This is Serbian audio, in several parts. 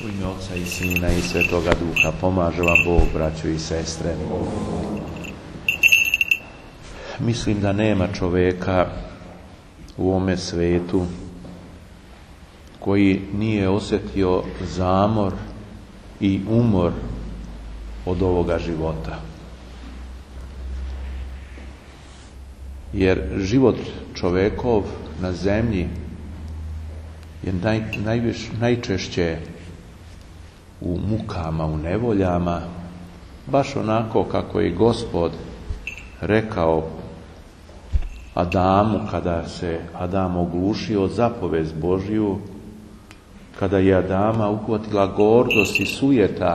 U ime Oca i Sina i Svetoga Duha, pomaže vam Bog, braćo i sestre. Mislim da nema čovjeka u ovome svetu koji nije osjetio zamor i umor od ovoga života. Jer život čovjekov na zemlji je najčešće u mukama, u nevoljama, baš onako kako je Gospod rekao Adamu kada se Adam oglušio zapovest Božju, kada je Adama uhvatila gordost i sujeta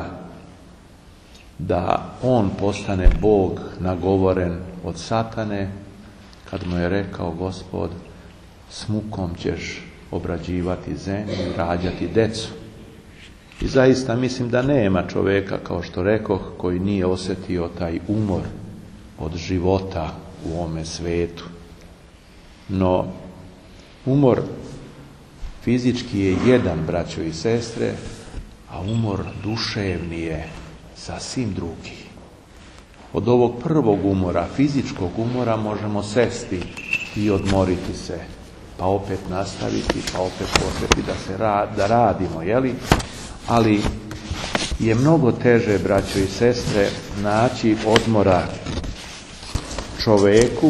da on postane Bog nagovoren od Satane, kad mu je rekao Gospod, s mukom ćeš obrađivati zemlju i rađati decu. I zaista mislim da nema čovjeka, kao što rekoh, koji nije osjetio taj umor od života u ovome svetu. No, umor fizički je jedan, braćo i sestre, a umor duševni je sasvim drugi. Od ovog prvog umora, fizičkog umora, možemo sesti i odmoriti se, pa opet nastaviti, pa opet početi da radimo, jeli? Ali je mnogo teže, braćo i sestre, naći odmora čovjeku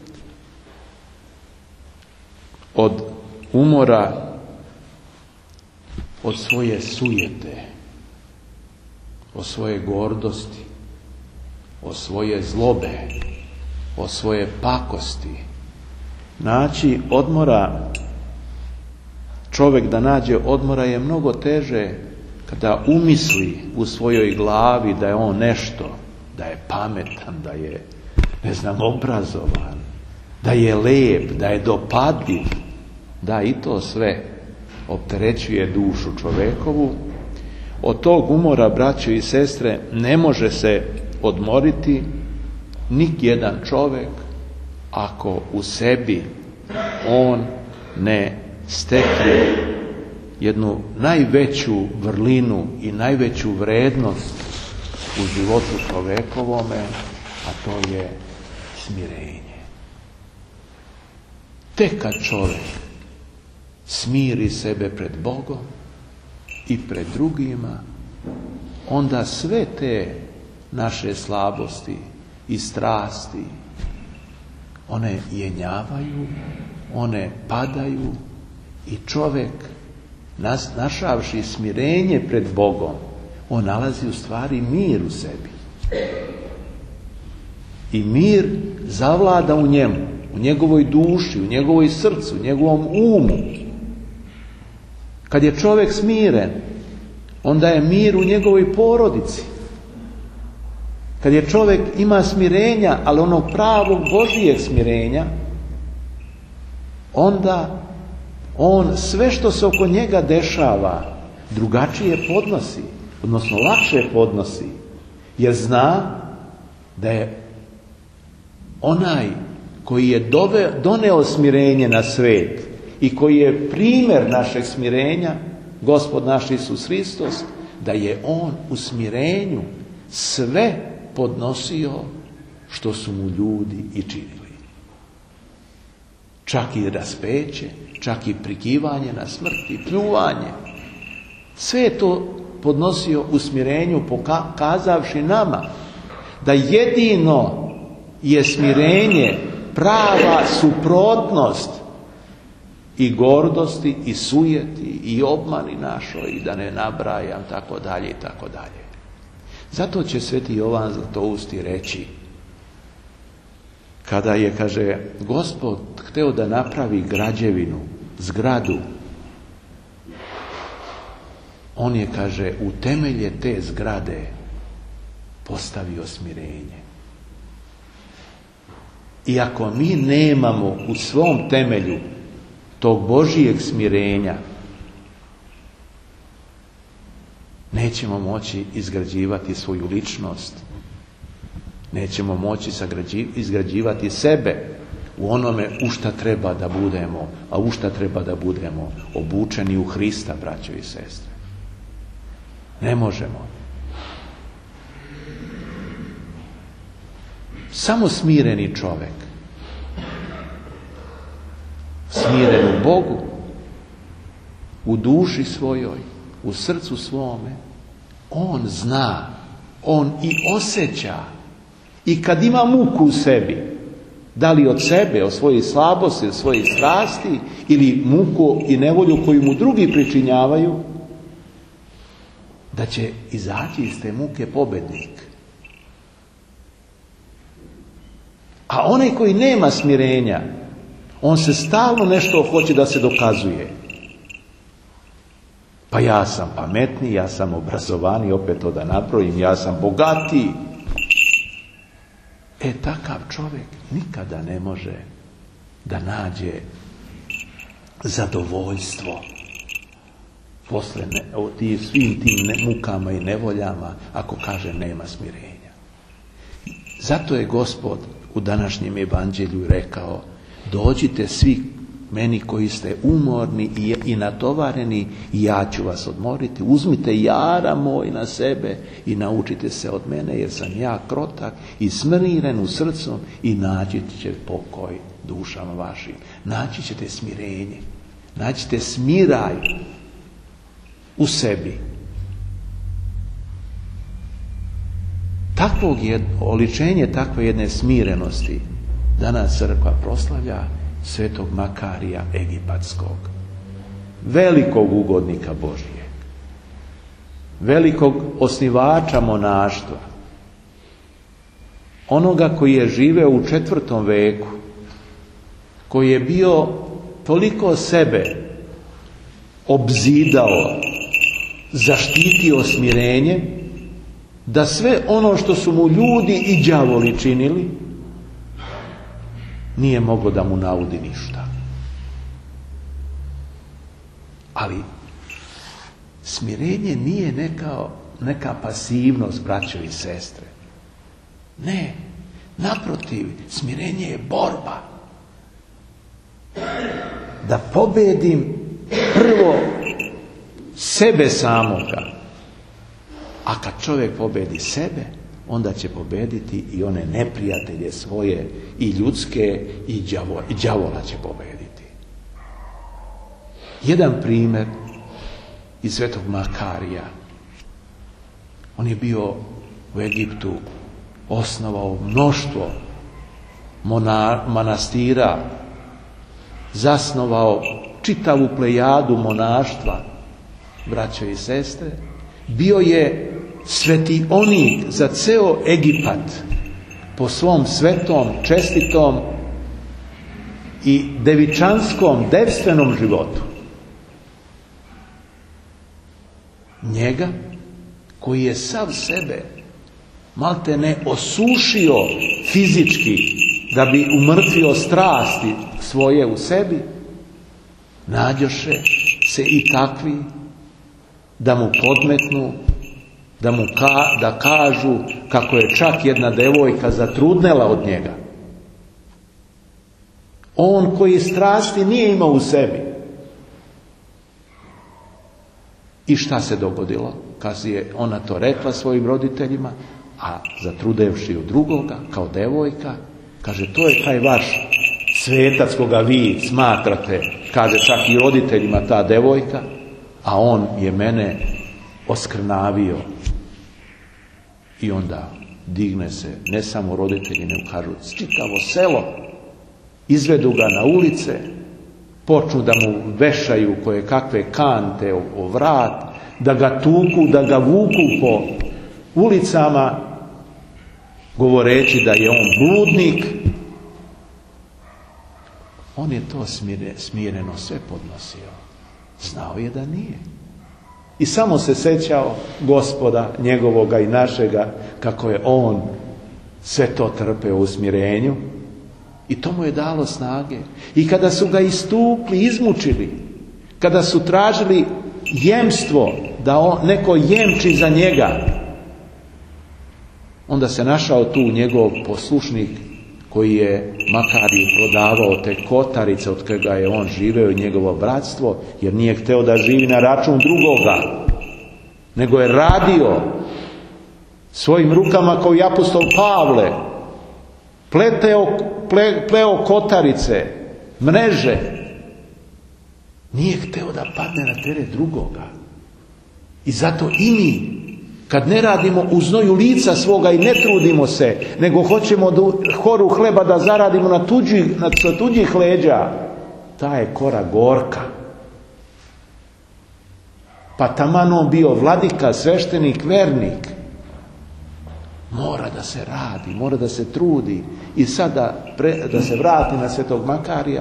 od umora od svoje sujete, od svoje gordosti, od svoje zlobe, od svoje pakosti. Naći odmora, čovjek da nađe odmora je mnogo teže kada umisli u svojoj glavi da je on nešto, da je pametan, da je, obrazovan, da je lijep, da je dopadljiv. Da, i to sve opterećuje dušu čovjekovu. Od tog umora, braćo i sestre, ne može se odmoriti nik jedan čovjek ako u sebi on ne stekne jednu najveću vrlinu i najveću vrednost u životu čovjekovome, a to je smirenje. Tek kad čovjek smiri sebe pred Bogom i pred drugima, onda sve te naše slabosti i strasti, one jenjavaju, one padaju i čovjek, našavši smirenje pred Bogom, on nalazi u stvari mir u sebi. I mir zavlada u njemu, u njegovoj duši, u njegovoj srcu, u njegovom umu. Kad je čovjek smiren, onda je mir u njegovoj porodici. Kad je čovjek ima smirenja, ali onog pravog Božijeg smirenja, onda on sve što se oko njega dešava drugačije podnosi, odnosno lakše podnosi, jer zna da je onaj koji je doneo smirenje na svijet i koji je primjer našeg smirenja, Gospod naš Isus Hristos, da je on u smirenju sve podnosio što su mu ljudi i činili. Čak i raspeće, čak i prikivanje na smrt i pljuvanje. Sve je to podnosio u smirenju, pokazavši nama da jedino je smirenje prava suprotnost i gordosti i sujeti i obmani našoj, i da ne nabrajam, tako dalje i tako dalje. Zato će sveti Jovan Zlatousti reći, kada je, kaže, Gospod hteo da napravi građevinu, zgradu, on je, kaže, u temelje te zgrade postavio smirenje. I ako mi nemamo u svom temelju tog Božijeg smirenja, nećemo moći izgrađivati svoju ličnost, nećemo moći izgrađivati sebe u onome u šta treba da budemo, a u šta treba da budemo obučeni u Hrista, braćo i sestre. Ne možemo. Samo smireni čovjek, smiren u Bogu, u duši svojoj, u srcu svome, on zna, on i osjeća. I kad ima muku u sebi, da li od sebe, od svojih slabosti, od svojih strasti, ili muku i nevolju koju mu drugi pričinjavaju, da će izaći iz te muke pobednik. A onaj koji nema smirenja, on se stalno nešto hoće da se dokazuje. Pa ja sam pametniji, ja sam obrazovaniji, opet to da napravim, ja sam bogatiji. Takav čovjek nikada ne može da nađe zadovoljstvo posle svim tim mukama i nevoljama, ako kaže nema smirenja. Zato je Gospod u današnjem evanđelju rekao: dođite svi meni koji ste umorni i natovareni, i ja ću vas odmoriti. Uzmite jara moj na sebe i naučite se od mene, jer sam ja krotak i smiren u srcu, i naći ćete pokoj dušama vašim. Naći ćete smirenje, naći ćete smiraj u sebi. Oličenje takve jedne smirenosti danas crkva proslavlja svetog Makarija Egipatskog, velikog ugodnika Božijeg, velikog osnivača monaštva, onoga koji je živeo u 4. veku, koji je bio toliko sebe obzidao, zaštitio smirenjem, da sve ono što su mu ljudi i đavoli činili, nije moglo da mu naudi ništa. Ali smirenje nije neka pasivnost, braćo i sestre. Ne, naprotiv, smirenje je borba. Da pobedim prvo sebe samoga. A kad čovjek pobedi sebe, onda će pobediti i one neprijatelje svoje, i ljudske, i đavola će pobediti. Jedan primjer iz svetog Makarija. On je bio u Egiptu, osnovao mnoštvo manastira, zasnovao čitavu plejadu monaštva, braćo i sestre. Bio je svetionik za ceo Egipat po svom svetom, čestitom i devičanskom, devstvenom životu. Njega, koji je sav sebe malte ne osušio fizički da bi umrtvio strasti svoje u sebi, nađoše se i takvi da mu podmetnu, da kažu kako je čak jedna devojka zatrudnela od njega. On koji strasti nije imao u sebi. I šta se dogodilo? Kad je ona to rekla svojim roditeljima, a zatrudevši u drugoga, kao devojka, kaže, to je taj vaš svetac koga vi smatrate, kaže čak i roditeljima ta devojka, a on je mene oskrnavio. I onda digne se, ne samo roditelji, nego kažu čitavo selo, izvedu ga na ulice, počnu da mu vešaju koje kakve kante o vrat, da ga tuku, da ga vuku po ulicama, govoreći da je on bludnik. On je to smireno sve podnosio. Znao je da nije. I samo se sećao Gospoda njegovoga i našega, kako je on sve to trpeo u smirenju. I to mu je dalo snage. I kada su ga istukli, izmučili, kada su tražili jemstvo, da neko jemči za njega, onda se našao tu njegov poslušnik koji je Makariju prodavao te kotarice od kojega je on živeo i njegovo bratstvo, jer nije hteo da živi na račun drugoga, nego je radio svojim rukama kao i apostol Pavle, pleo kotarice, mreže. Nije hteo da padne na teret drugoga. I zato i mi, kad ne radimo u znoju lica svoga i ne trudimo se, nego hoćemo koru hleba da zaradimo na tuđih leđa, ta je kora gorka. Pa taman on bio vladika, sveštenik, vernik. Mora da se radi, mora da se trudi. I sada da se vrati na svetog Makarija.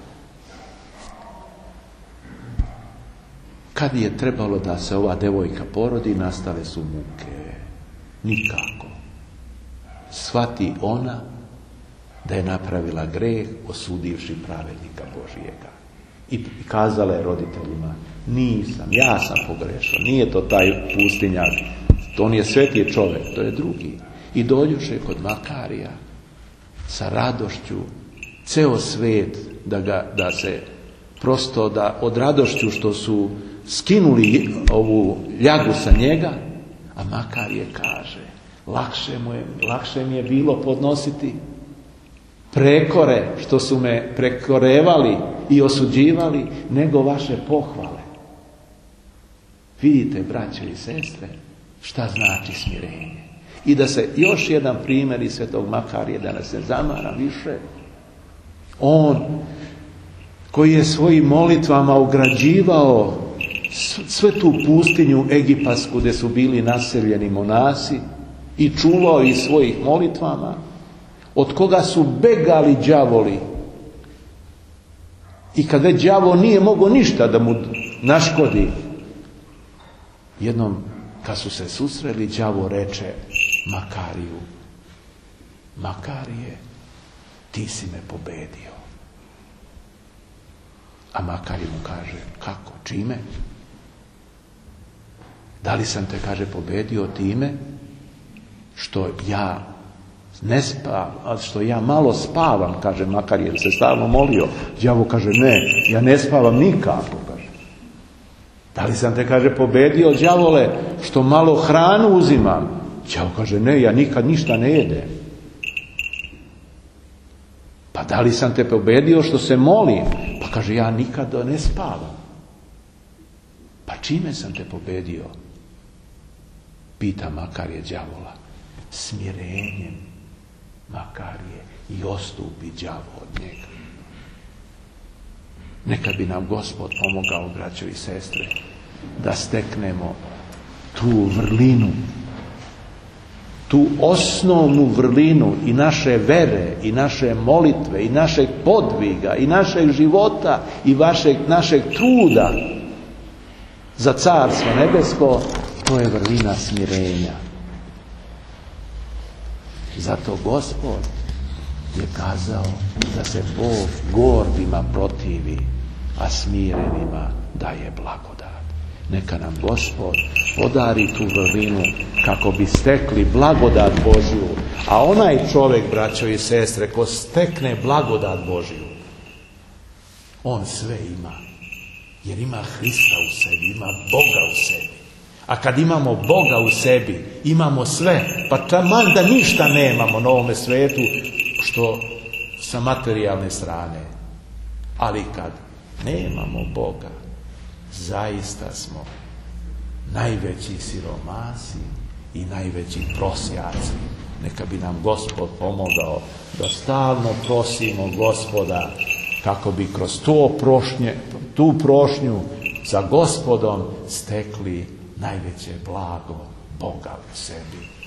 Kad je trebalo da se ova devojka porodi, nastale su muke. Nikako. Shvati ona da je napravila greh, osudivši pravednika Božijega. I kazala je roditeljima, nisam, ja sam pogrešao, nije to taj pustinjak, to on je sveti čovjek, to je drugi. I dođoše kod Makarija sa radošću, ceo svet da se prosto da od radošću što su skinuli ovu ljagu sa njega, a Makarije kaže, lakše mi je bilo podnositi prekore što su me prekorevali i osuđivali, nego vaše pohvale. Vidite, braće i sestre, šta znači smirenje. I da se još jedan primjer iz svetog Makarije, da nas ne zamara više. On koji je svojim molitvama ugrađivao sve tu pustinju egipatsku gdje su bili naseljeni monasi i čuvao ih svojih molitvama, od koga su begali đavoli. I kad već đavo nije mogao ništa da mu naškodi, jednom kad su se susreli, đavo reče Makariju, Makarije, ti si me pobedio. A Makarij mu kaže, kako, čime? Da li sam te, kaže, pobedio time što ja ne spavam, što ja malo spavam, kaže Makarij, jer se stalno molio. Đavo kaže, ne, ja ne spavam nikako, kaže. Da li sam te, kaže, pobedio, đavole, što malo hranu uzimam? Đavo kaže, ne, ja nikad ništa ne jedem. Pa da li sam te pobedio što se molim? Pa kaže, ja nikad ne spavam. Pa čime sam te pobedio? Pita Makarije đavola. Smirenjem Makarije i ostupi đavo od njega. Neka bi nam Gospod pomogao, braćo i sestre, da steknemo tu vrlinu, tu osnovnu vrlinu i naše vere, i naše molitve, i našeg podviga, i našeg života, i našeg truda za Carstvo nebesko, to je vrlina smirenja. Zato Gospod je kazao da se Bog gordima protivi, a smirenima daje blagodat. Neka nam Gospod podari tu vrlinu kako bi stekli blagodat Božju. A onaj čovjek, braćo i sestre, ko stekne blagodat Božju, on sve ima. Jer ima Hrista u sebi, ima Boga u sebi. A kad imamo Boga u sebi, imamo sve. Pa taman da ništa nemamo na ovome svetu što sa materijalne strane. Ali kad nemamo Boga, zaista smo najveći siromasi i najveći prosjaci. Neka bi nam Gospod pomogao da stalno prosimo Gospoda kako bi kroz tu prošnju za Gospodom stekli najveće blago Boga u sebi.